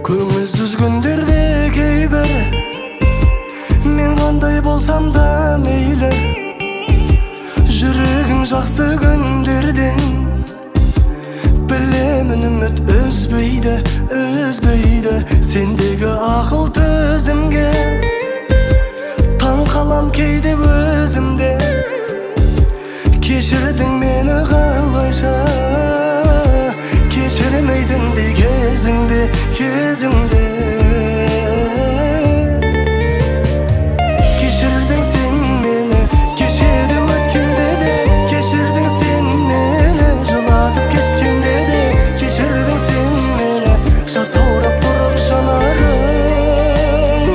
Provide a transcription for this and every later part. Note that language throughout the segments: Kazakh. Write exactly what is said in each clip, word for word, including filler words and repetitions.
Көңілсіз күндерде кейбір мен қандай болсам да мейлі, жүрегің жақсы күндерден білемін үміт үзбейді, үзбейді. Сендегі ақыл төзімге таң қалам кейде өзімде. Кешірдің мені қалайша, кешірмейтіндей кезіңде, кезіңде. Кешірдің сен мені кешеді өткенде де, кешірдің сен мені жылатып кеткенде де, кешірдің сен мені жасаурап тұрып жанарың.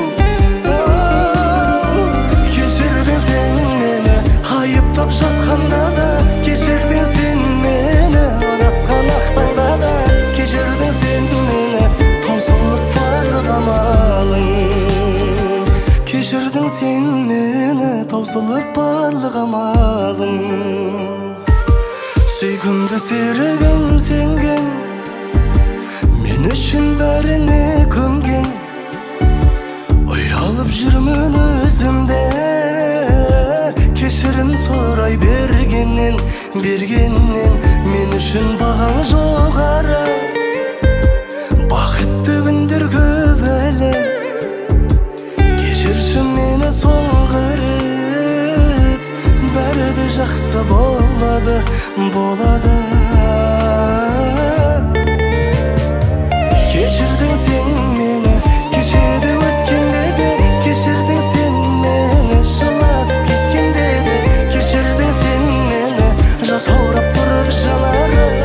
Кешірдің сен мені айыптап жатқанда да, кешірдің сен мені адасқан ақтаңда да, кешірдің сен мені таусылып барлық амалың. Кешірдің сен мені таусылып барлық амалың. Сүйкімді серігім сенген, мен үшін бәріне көнген. Ұялып жүрмін өзімде, кешірім сұрай бергеннен, бергеннен. Мен үшін бағаң жоғары, бақытты күндер көп әлі. Кешірші мені соңғы рет, бәрі де жақсы болады, болады. Кешірдің сен мені кешеді өткенде де, кешірдің сен мені жылатып кеткенде де, кешірдің сен мені жасаурап тұрып жанарың.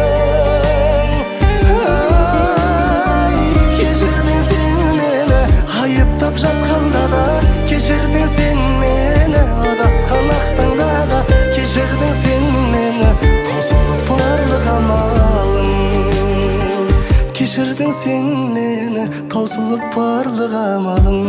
Кешірдің сен мені айыптап жатқанда да, кешірдің сен мені адасқан ақтаңда да, кешірдің сен мені таусылып барлық амалың. Кешірдің сен мені таусылып барлық амалың.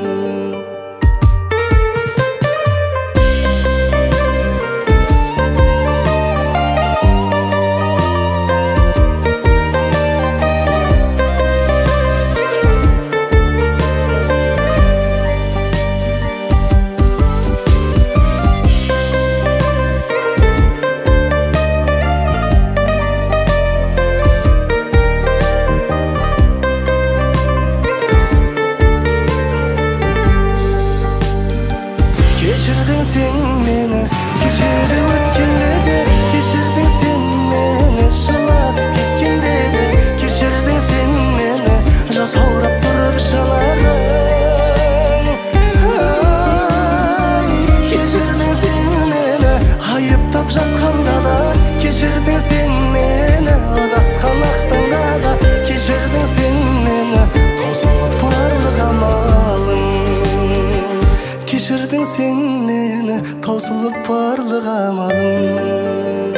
Кешірдің сен мені кешеді өткенде де, кешірдің сен мені жылатып кеткенде де, кешірдің сен мені жасаурап тұрып жанарың. Кешірдің сен мені айыптап жатқанда да, кешірдің сен мені адасқан ақтаңда да, кешірдің сен мені таусылып барлық амалың. Кешірдің сен мені таусылып барлық амалың.